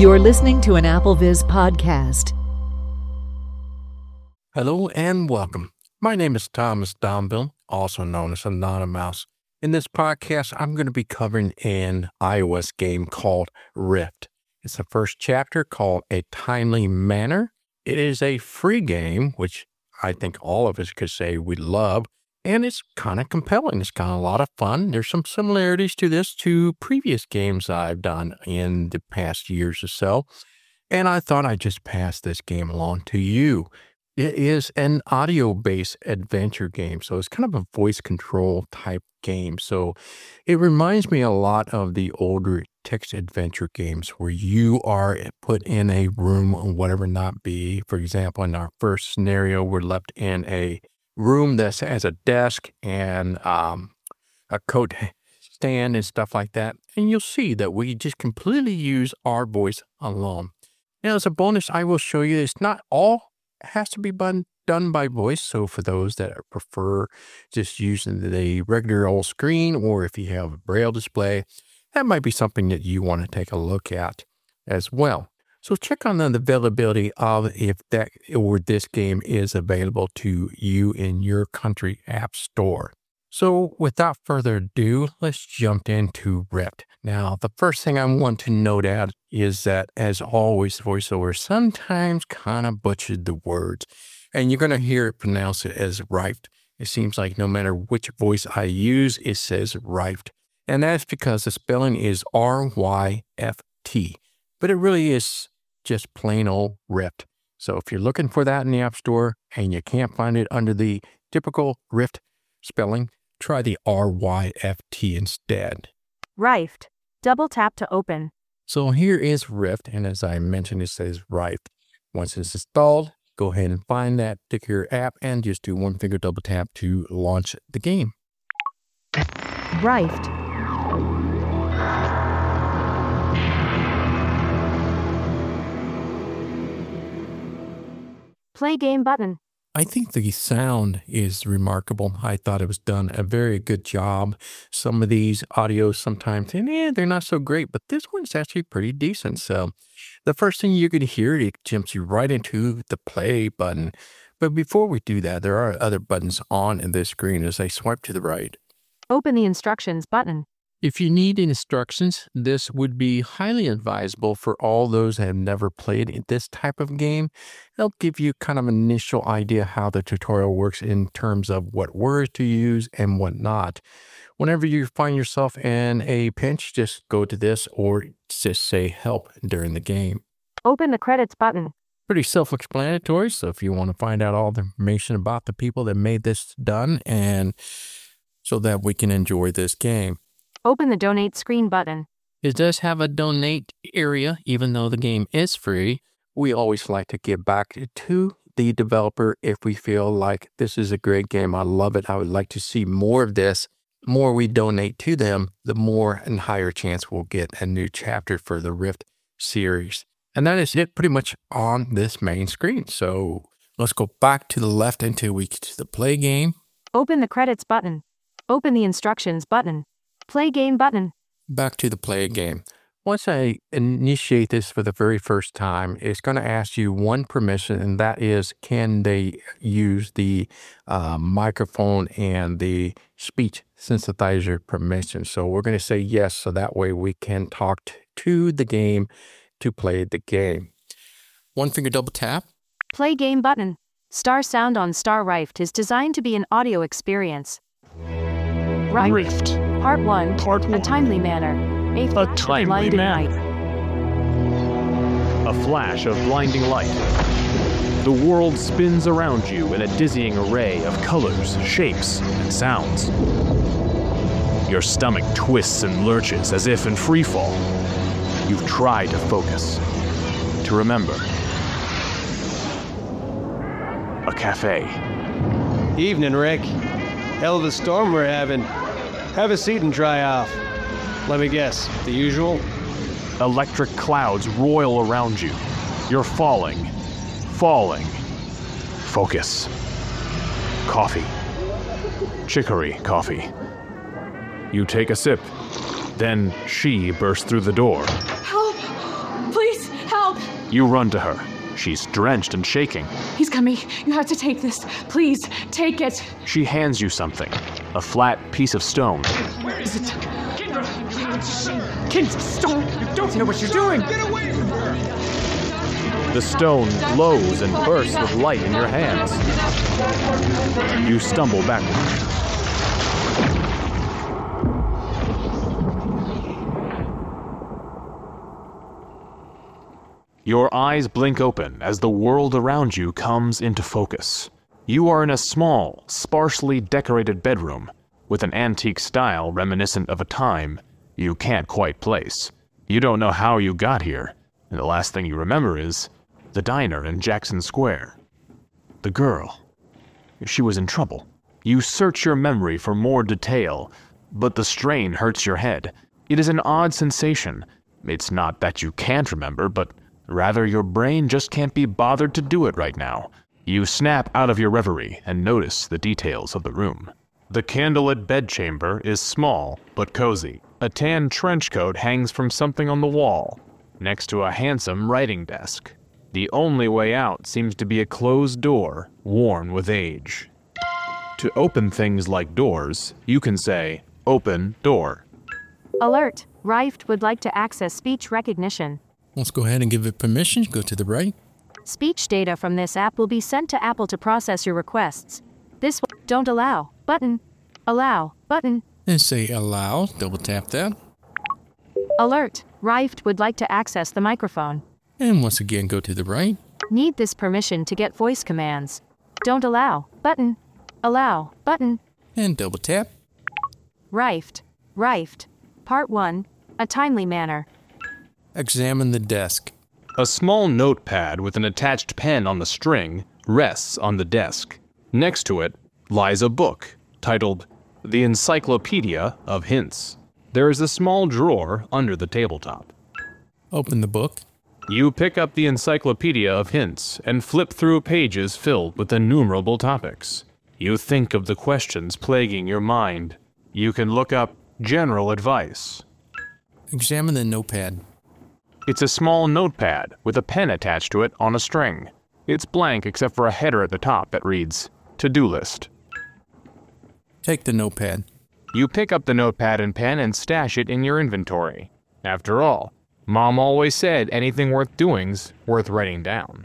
You're listening to an AppleVis podcast. Hello and welcome. My name is Thomas Domville, also known as Anonymous. In this podcast, I'm going to be covering an iOS game called Rift. It's the first chapter called A Timely Manner. It is a free game, which I think all of us could say we love, and it's kind of compelling. It's kind of a lot of fun. There's some similarities to this to previous games I've done in the past years or so, and I thought I'd just pass this game along to you. It is an audio-based adventure game, so it's kind of a voice control type game. So it reminds me a lot of the older text adventure games where you are put in a room or whatever not be. For example, in our first scenario, we're left in a room that has a desk and a coat stand and stuff like that. And you'll see that we just completely use our voice alone. Now, as a bonus, I will show you it's not all has to be done by voice. So for those that prefer just using the regular old screen, or if you have a braille display, that might be something that you want to take a look at as well. So check on the availability of if that or this game is available to you in your country app store. So without further ado, let's jump into Rift. Now, the first thing I want to note out is that, as always, VoiceOver sometimes kind of butchered the words, and you're going to hear it pronounced as Rift. It seems like no matter which voice I use, it says Rift, and that's because the spelling is R-Y-F-T, but it really is just plain old Rift. So if you're looking for that in the App Store and you can't find it under the typical Rift spelling, try the R-Y-F-T instead. Rift. Double tap to open. So here is Rift, and as I mentioned, it says Rift. Once it's installed, go ahead and find that particular app and just do one finger double tap to launch the game. Rift. Play game button. I think the sound is remarkable. I thought it was done a very good job. Some of these audios sometimes, they're not so great, but this one's actually pretty decent. So the first thing you're going to hear, it jumps you right into the play button. But before we do that, there are other buttons on this screen as I swipe to the right. Open the instructions button. If you need instructions, this would be highly advisable for all those that have never played this type of game. It'll give you kind of an initial idea how the tutorial works in terms of what words to use and what not. Whenever you find yourself in a pinch, just go to this or just say help during the game. Open the credits button. Pretty self-explanatory, so if you want to find out all the information about the people that made this done and so that we can enjoy this game. Open the donate screen button. It does have a donate area, even though the game is free. We always like to give back to the developer if we feel like this is a great game. I love it. I would like to see more of this. The more we donate to them, the more and higher chance we'll get a new chapter for the Rift series. And that is it pretty much on this main screen. So let's go back to the left until we get to the play game. Open the credits button. Open the instructions button. Play game button. Back to the play game. Once I initiate this for the very first time, it's going to ask you one permission, and that is, can they use the microphone and the speech synthesizer permission? So we're going to say yes, so that way we can talk to the game to play the game. One finger double tap. Play game button. Star Sound on Star Rift is designed to be an audio experience. Rift. Part 1. A Timely Manner. A Timely Manner. Light. A flash of blinding light. The world spins around you in a dizzying array of colors, shapes, and sounds. Your stomach twists and lurches as if in free fall. You've tried to focus, to remember. A cafe. Evening, Rick. Hell of a storm we're having. Have a seat and dry off. Let me guess, the usual? Electric clouds roil around you. You're falling. Focus. Coffee. Chicory coffee. You take a sip. Then she bursts through the door. Help! Please, You run to her. She's drenched and shaking. He's coming. You have to take this. Please, take it. She hands you something, a flat piece of stone. Where is it? Kendra, stone! You don't know what you're doing! Get away from her! The stone glows and bursts with light in your hands. You stumble backward. Your eyes blink open as the world around you comes into focus. You are in a small, sparsely decorated bedroom with an antique style reminiscent of a time you can't quite place. You don't know how you got here, and the last thing you remember is the diner in Jackson Square. The girl. She was in trouble. You search your memory for more detail, but the strain hurts your head. It is an odd sensation. It's not that you can't remember, but rather your brain just can't be bothered to do it right now. You snap out of your reverie and notice the details of the room. The candlelit bedchamber is small but cozy. A tan trench coat hangs from something on the wall, next to a handsome writing desk. The only way out seems to be a closed door, worn with age. To open things like doors, you can say, "Open door." Alert! Rift would like to access speech recognition. Let's go ahead and give it permission. Go to the right. Speech data from this app will be sent to Apple to process your requests. This don't allow button. Allow button. And say allow. Double tap that. Alert! Rift would like to access the microphone. And once again, go to the right. Need this permission to get voice commands. Don't allow button. Allow button. And double tap. Rift. Part 1. A timely manner. Examine the desk. A small notepad with an attached pen on the string rests on the desk. Next to it lies a book titled The Encyclopedia of Hints. There is a small drawer under the tabletop. Open the book. You pick up the Encyclopedia of Hints and flip through pages filled with innumerable topics. You think of the questions plaguing your mind. You can look up general advice. Examine the notepad. It's a small notepad with a pen attached to it on a string. It's blank except for a header at the top that reads, To-Do List. Take the notepad. You pick up the notepad and pen and stash it in your inventory. After all, Mom always said anything worth doing's worth writing down.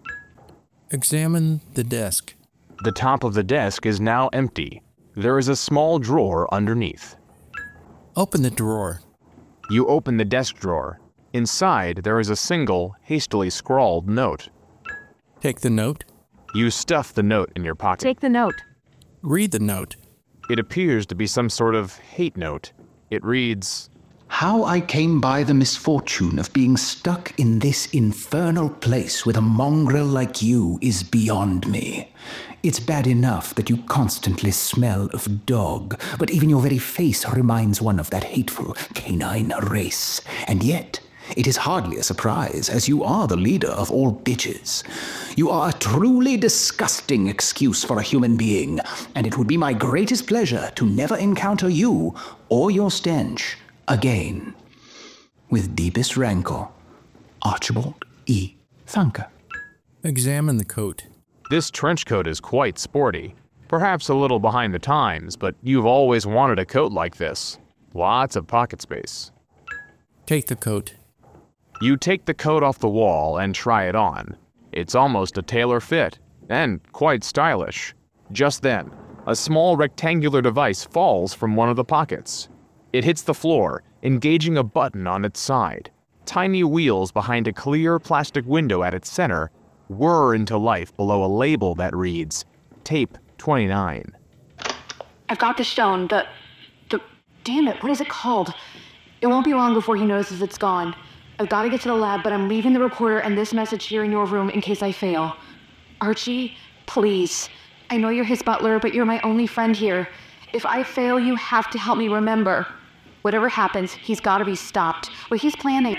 Examine the desk. The top of the desk is now empty. There is a small drawer underneath. Open the drawer. You open the desk drawer. Inside, there is a single, hastily scrawled note. Take the note. You stuff the note in your pocket. Take the note. Read the note. It appears to be some sort of hate note. It reads, How I came by the misfortune of being stuck in this infernal place with a mongrel like you is beyond me. It's bad enough that you constantly smell of dog, but even your very face reminds one of that hateful canine race. And yet, it is hardly a surprise, as you are the leader of all bitches. You are a truly disgusting excuse for a human being, and it would be my greatest pleasure to never encounter you or your stench again. With deepest rancor, Archibald E. Thunker. Examine the coat. This trench coat is quite sporty. Perhaps a little behind the times, but you've always wanted a coat like this. Lots of pocket space. Take the coat. You take the coat off the wall and try it on. It's almost a tailor fit, and quite stylish. Just then, a small rectangular device falls from one of the pockets. It hits the floor, engaging a button on its side. Tiny wheels behind a clear plastic window at its center whir into life below a label that reads, Tape 29. I've got the stone, the damn it, what is it called? It won't be long before he notices it's gone. I've got to get to the lab, but I'm leaving the recorder and this message here in your room in case I fail. Archie, please. I know you're his butler, but you're my only friend here. If I fail, you have to help me remember. Whatever happens, he's got to be stopped. What he's planning.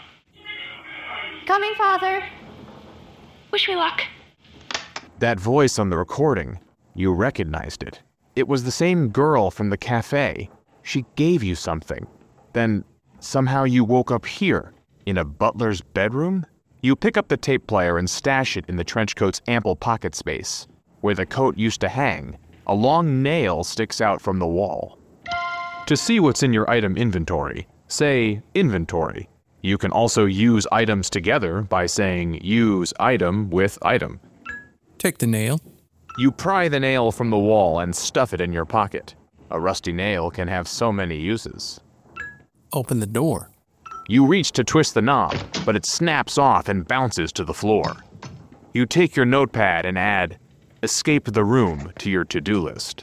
Coming, Father. Wish me luck. That voice on the recording, you recognized it. It was the same girl from the cafe. She gave you something. Then, somehow you woke up here, in a butler's bedroom? You pick up the tape player and stash it in the trench coat's ample pocket space. Where the coat used to hang, a long nail sticks out from the wall. To see what's in your item inventory, say inventory. You can also use items together by saying use item with item. Take the nail. You pry the nail from the wall and stuff it in your pocket. A rusty nail can have so many uses. Open the door. You reach to twist the knob, but it snaps off and bounces to the floor. You take your notepad and add escape the room to your to-do list.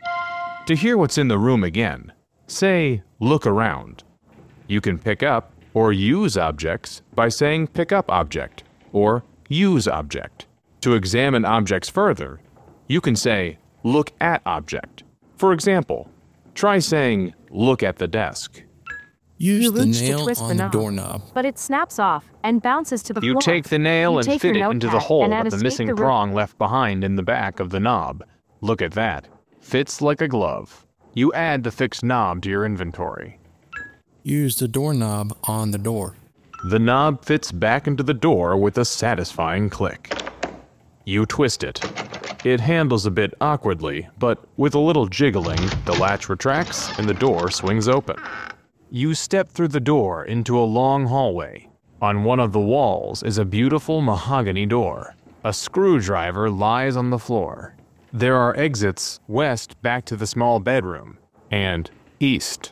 To hear what's in the room again, say look around. You can pick up or use objects by saying pick up object or use object. To examine objects further, you can say look at object. For example, try saying look at the desk. Use You the reach to nail twist on the the knob. doorknob. But it snaps off and bounces to the floor. You take the nail You and take fit your it into the notepad hole and add with the escape missing the room. prong left behind in the back of the knob. Look at that. Fits like a glove. You add the fixed knob to your inventory. Use the doorknob on the door. The knob fits back into the door with a satisfying click. You twist it. It handles a bit awkwardly, but with a little jiggling, the latch retracts and the door swings open. You step through the door into a long hallway. On one of the walls is a beautiful mahogany door. A screwdriver lies on the floor. There are exits west back to the small bedroom, and east.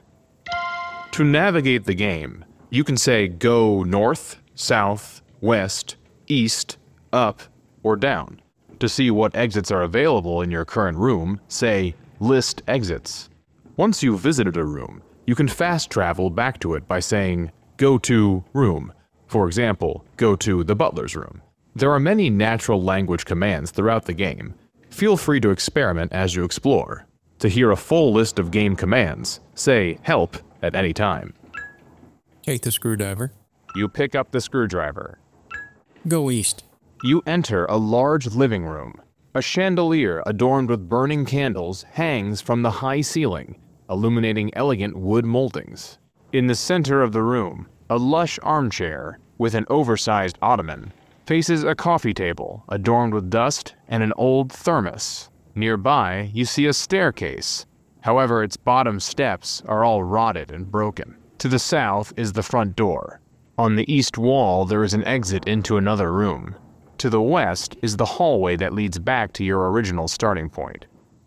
To navigate the game, you can say go north, south, west, east, up, or down. To see what exits are available in your current room, say list exits. Once you've visited a room, you can fast travel back to it by saying go to room. For example, go to the butler's room. There are many natural language commands throughout the game. Feel free to experiment as you explore. To hear a full list of game commands, say help at any time. Take the screwdriver. You pick up the screwdriver. Go east. You enter a large living room. A chandelier adorned with burning candles hangs from the high ceiling, illuminating elegant wood moldings. In the center of the room, a lush armchair with an oversized ottoman faces a coffee table adorned with dust and an old thermos. Nearby, you see a staircase. However, its bottom steps are all rotted and broken. To the south is the front door. On the east wall, there is an exit into another room. To the west is the hallway that leads back to your original starting point.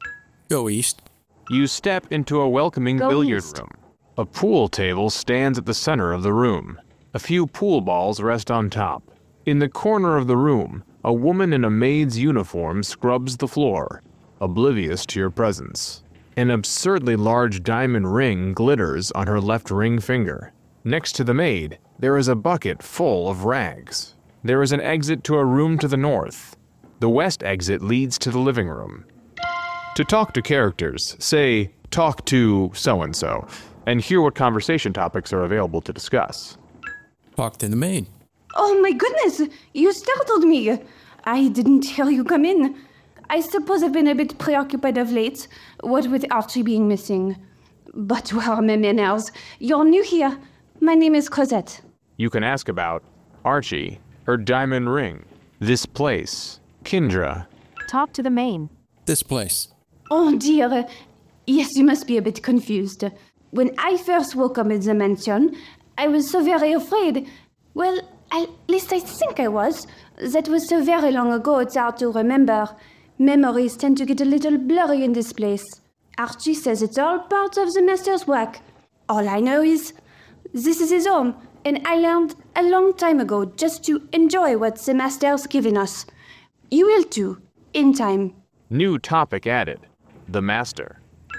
Go east. You step into a welcoming Go billiard east. room. A pool table stands at the center of the room. A few pool balls rest on top. In the corner of the room, a woman in a maid's uniform scrubs the floor, oblivious to your presence. An absurdly large diamond ring glitters on her left ring finger. Next to the maid, there is a bucket full of rags. There is an exit to a room to the north. The west exit leads to the living room. To talk to characters, say, talk to so-and-so, and hear what conversation topics are available to discuss. Talk to the maid. Oh my goodness, you startled me. I didn't hear you come in. I suppose I've been a bit preoccupied of late, what with Archie being missing. But where are my manners? You're new here. My name is Cosette. You can ask about Archie, her diamond ring, this place, Kindra. Talk to the main. This place. Oh dear. Yes, you must be a bit confused. When I first woke up in the mansion, I was so very afraid. Well, at least I think I was. That was so very long ago, it's hard to remember. Memories tend to get a little blurry in this place. Archie says it's all part of the master's work. All I know is this is his home, and I learned a long time ago just to enjoy what the master's given us. You will too, in time. New topic added, the master.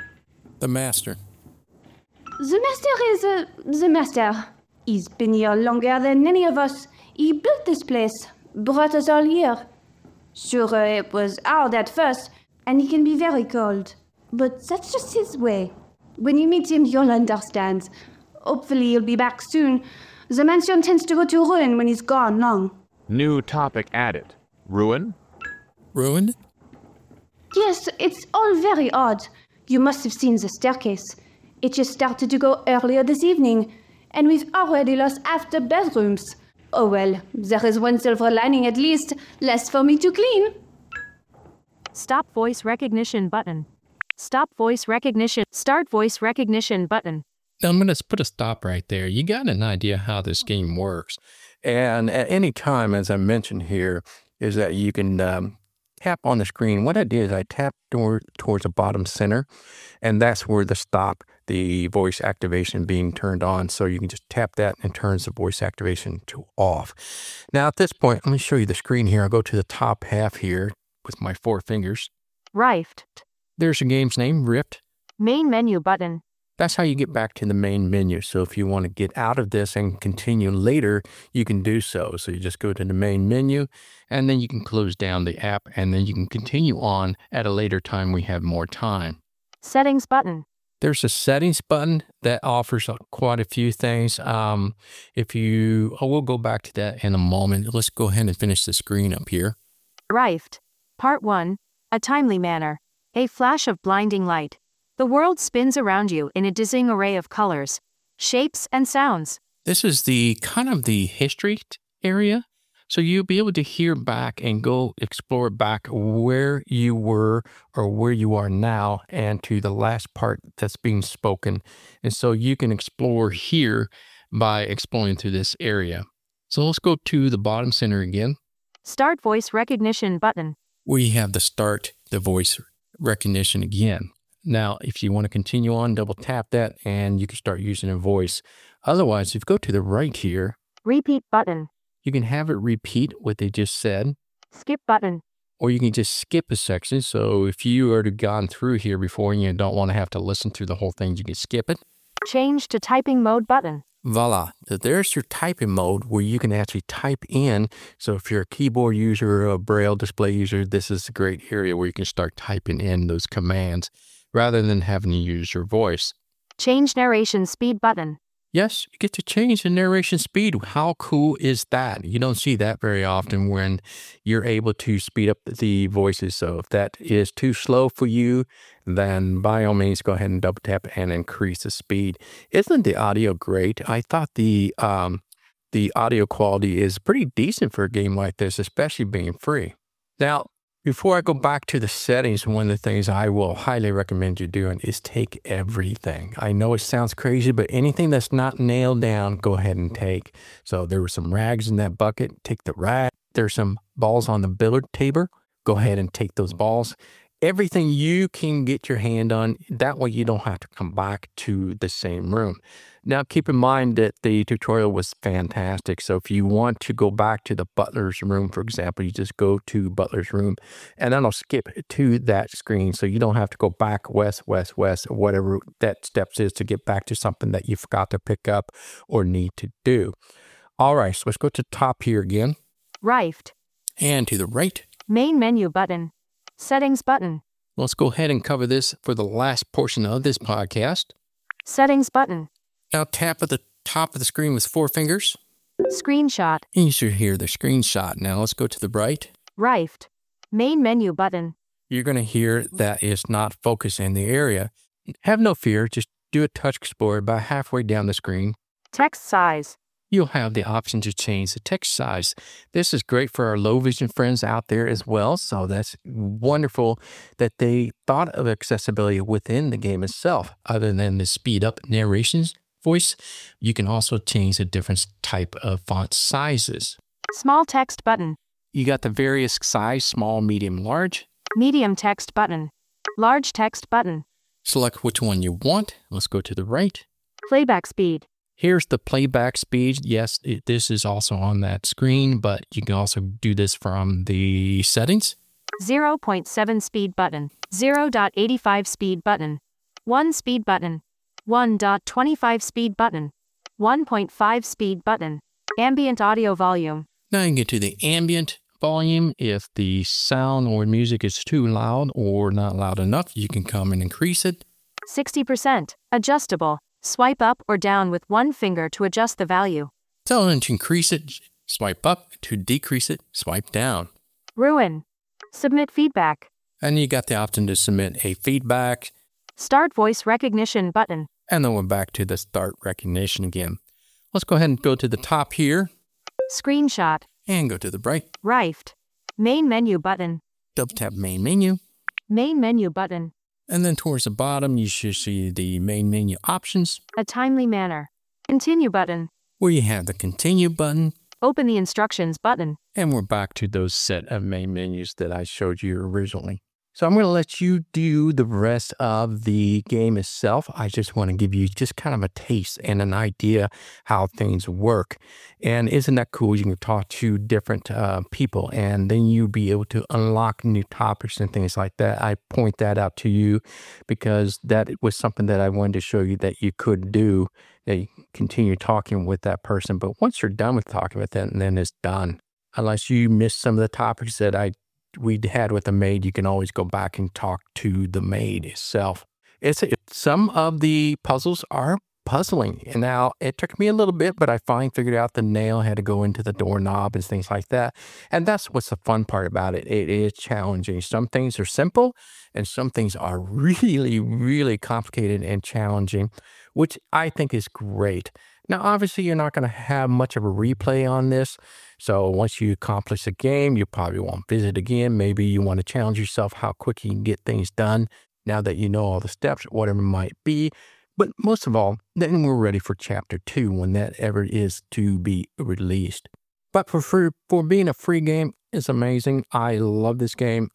The master. The master is the master. He's been here longer than any of us. He built this place, brought us all here. Sure, it was hard at first, and he can be very cold. But that's just his way. When you meet him, you'll understand. Hopefully he'll be back soon. The mansion tends to go to ruin when he's gone long. New topic added, ruin? Ruined? Yes, it's all very odd. You must have seen the staircase. It just started to go earlier this evening, and we've already lost half the bedrooms. Oh well, there is one silver lining at least, less for me to clean. Stop voice recognition button. Stop voice recognition. Start voice recognition button. Now I'm going to put a stop right there. You got an idea how this game works. And at any time, as I mentioned here, is that you can tap on the screen. What I did is I tapped towards the bottom center, and that's where the voice activation being turned on. So you can just tap that and it turns the voice activation to off. Now at this point, let me show you the screen here. I'll go to the top half here with my 4 fingers. Rift. There's the game's name, Rift. Main menu button. That's how you get back to the main menu. So if you want to get out of this and continue later, you can do so. So you just go to the main menu and then you can close down the app and then you can continue on at a later time we have more time. Settings button. There's a settings button that offers quite a few things. We'll go back to that in a moment. Let's go ahead and finish the screen up here. Rift. Part 1. A timely manner. A flash of blinding light. The world spins around you in a dizzying array of colors, shapes, and sounds. This is the kind of the history area. So you'll be able to hear back and go explore back where you were or where you are now and to the last part that's being spoken. And so you can explore here by exploring through this area. So let's go to the bottom center again. Start voice recognition button. We have the start the voice recognition again. Now, if you want to continue on, double tap that and you can start using a voice. Otherwise, if you go to the right here, repeat button. You can have it repeat what they just said. Skip button. Or you can just skip a section. So if you already gone through here before and you don't want to have to listen through the whole thing, you can skip it. Change to typing mode button. Voila. So there's your typing mode where you can actually type in. So if you're a keyboard user or a Braille display user, this is a great area where you can start typing in those commands rather than having to use your voice. Change narration speed button. Yes, you get to change the narration speed. How cool is that? You don't see that very often when you're able to speed up the voices. So if that is too slow for you, then by all means, go ahead and double tap and increase the speed. Isn't the audio great? I thought the audio quality is pretty decent for a game like this, especially being free. Now, before I go back to the settings, one of the things I will highly recommend you doing is take everything. I know it sounds crazy, but anything that's not nailed down, go ahead and take. So there were some rags in that bucket, take the rag. There's some balls on the billiard table, go ahead and take those balls. Everything you can get your hand on, that way you don't have to come back to the same room. Now, keep in mind that the tutorial was fantastic. So if you want to go back to the butler's room, for example, you just go to butler's room and then I'll skip to that screen. So you don't have to go back west, whatever that steps is to get back to something that you forgot to pick up or need to do. All right, so let's go to the top here again. Rift. And to the right. Main menu button. Settings button. Let's go ahead and cover this for the last portion of this podcast. Settings button. Now tap at the top of the screen with 4 fingers. Screenshot. And you should hear the screenshot. Now let's go to the right. Rift. Main menu button. You're going to hear that it's not focused in the area. Have no fear. Just do a touch explorer about halfway down the screen. Text size. You'll have the option to change the text size. This is great for our low vision friends out there as well. So that's wonderful that they thought of accessibility within the game itself. Other than the speed up narrations voice, you can also change the different type of font sizes. Small text button. You got the various size, small, medium, large. Medium text button. Large text button. Select which one you want. Let's go to the right. Playback speed. Here's the playback speed. Yes, this is also on that screen, but you can also do this from the settings. 0.7 speed button. 0.85 speed button. 1 speed button. 1.25 speed button. 1.5 speed button. Ambient audio volume. Now you can get to the ambient volume. If the sound or music is too loud or not loud enough, you can come and increase it. 60%. Adjustable. Swipe up or down with 1 finger to adjust the value. Tell them to increase it, swipe up. To decrease it, swipe down. Ruin. Submit feedback. And you got the option to submit a feedback. Start voice recognition button. And then we're back to the start recognition again. Let's go ahead and go to the top here. Screenshot. And go to the Right. Main menu button. double tap main menu. Main menu button. And then towards the bottom, you should see the main menu options, A timely manner. Continue button. where you have the continue button. Open the instructions button. And we're back to those set of main menus that I showed you originally. So I'm going to let you do the rest of the game itself. I just want to give you just kind of a taste and an idea how things work. And isn't that cool? You can talk to different people, and then you'll be able to unlock new topics and things like that. I point that out to you because that was something that I wanted to show you that you could do. That you continue talking with that person. But once you're done with talking with them, then it's done. Unless you missed some of the topics that we had with the maid, you can always go back and talk to the maid itself. Some of the puzzles are puzzling. And now it took me a little bit, but I finally figured out the nail had to go into the doorknob and things like that. And that's what's the fun part about it. It is challenging. Some things are simple and some things are really, really complicated and challenging, which I think is great. Now, obviously, you're not going to have much of a replay on this. So once you accomplish a game, you probably won't visit again. Maybe you want to challenge yourself how quick you can get things done now that you know all the steps, whatever it might be. But most of all, then we're ready for Chapter 2 when that ever is to be released. But for being a free game, it's amazing. I love this game.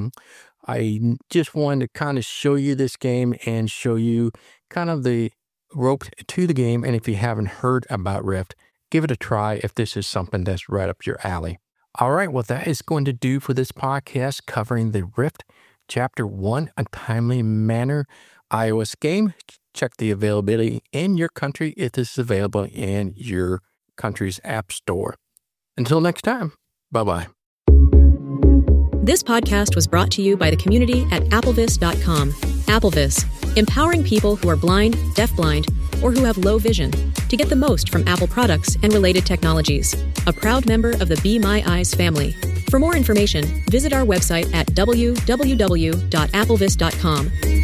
I just wanted to kind of show you this game and show you kind of the rope to the game. And if you haven't heard about Rift, give it a try if this is something that's right up your alley. All right, well, that is going to do for this podcast covering the Rift Chapter 1, A Timely Manner iOS game. Check the availability in your country if this is available in your country's app store. Until next time, bye-bye. This podcast was brought to you by the community at applevis.com. Applevis, empowering people who are blind, deafblind, or who have low vision to get the most from Apple products and related technologies. A proud member of the Be My Eyes family. For more information, visit our website at www.applevis.com.